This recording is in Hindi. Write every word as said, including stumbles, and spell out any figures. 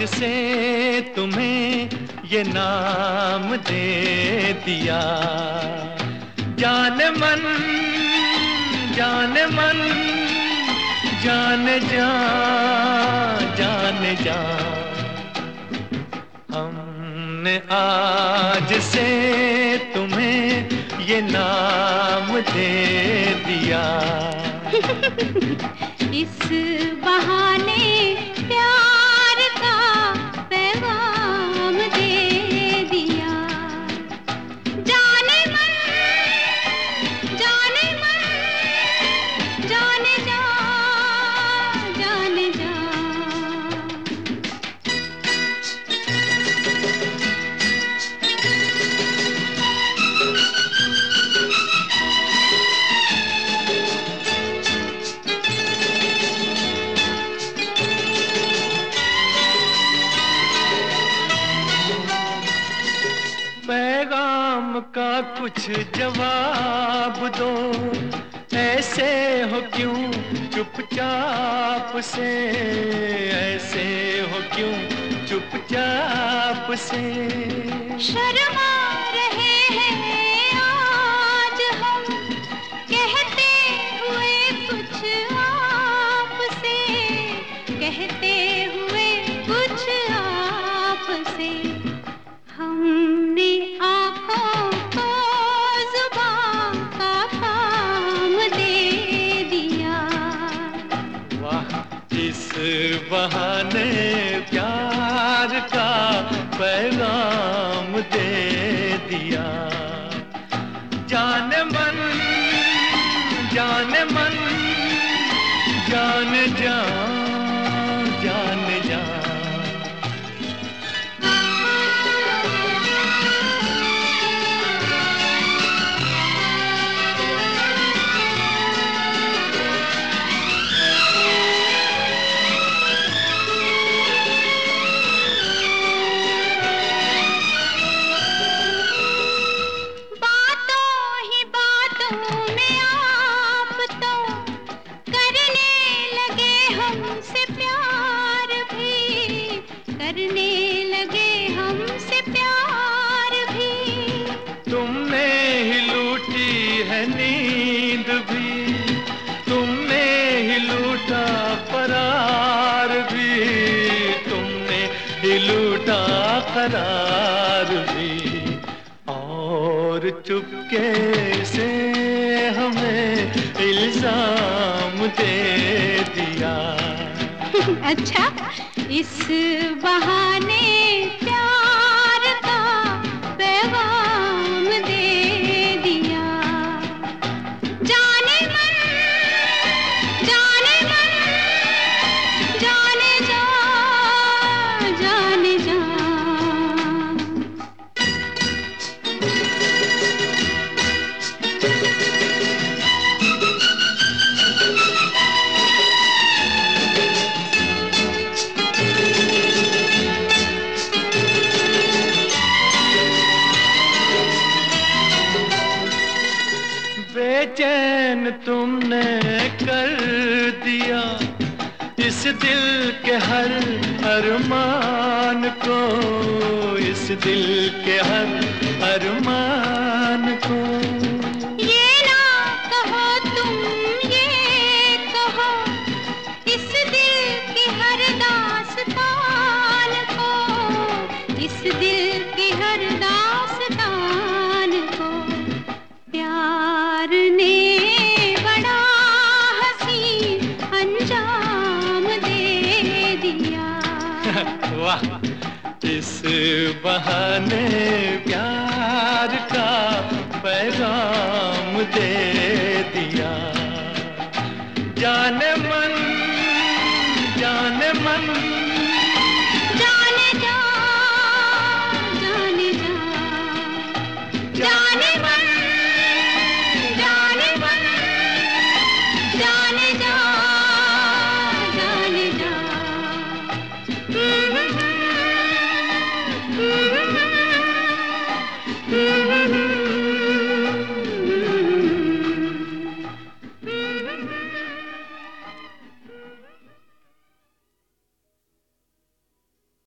से तुम्हें ये नाम दे दिया। जाने मन जाने मन जाने जा जाने जा, हमने आज से तुम्हें ये नाम दे दिया। इस बहाने प्यार का पैगाम दे दिया। जाने मन जाने मन जाने जा जाने जा। पैगाम का कुछ जवाब दो, ऐसे हो क्यों चुपचाप से, ऐसे हो क्यों चुपचाप से। शर्मा रहे हैं आज हम कहते हुए कुछ आपसे, कहते हुए कुछ आपसे। हमने आँखों को जुबान का काम दे दिया। वाह, इस बहाने प्यार का पैगाम दे दिया। जाने मन जाने मन जाने जा जाने जा। करने लगे हमसे प्यार भी। तुमने ही लूटी है नींद भी, तुमने ही लूटा करार भी, तुमने ही लूटा करार भी। और चुपके से हमें इल्जाम दे दिया। अच्छा, इस बहाने प्यार का पैगाम दे दिया। जाने मन जाने मन जाने जा जाने जा। बेचैन तुमने कर दिया इस दिल के हर अरमान को, इस दिल के हर अरमान को। ये ना कहो तुम ये कहो, इस दिल की हर दास्तान को, इस दिल की हर दास्तान को। प्यार ने बड़ा हसीन अंजाम दे दिया। वाह, इस बहाने प्यार का पैगाम दे दिया। जाने मन जाने मन जाने जा जाने जा जाने मन जाने मन जाने जा जाने जा। Mm-hmm.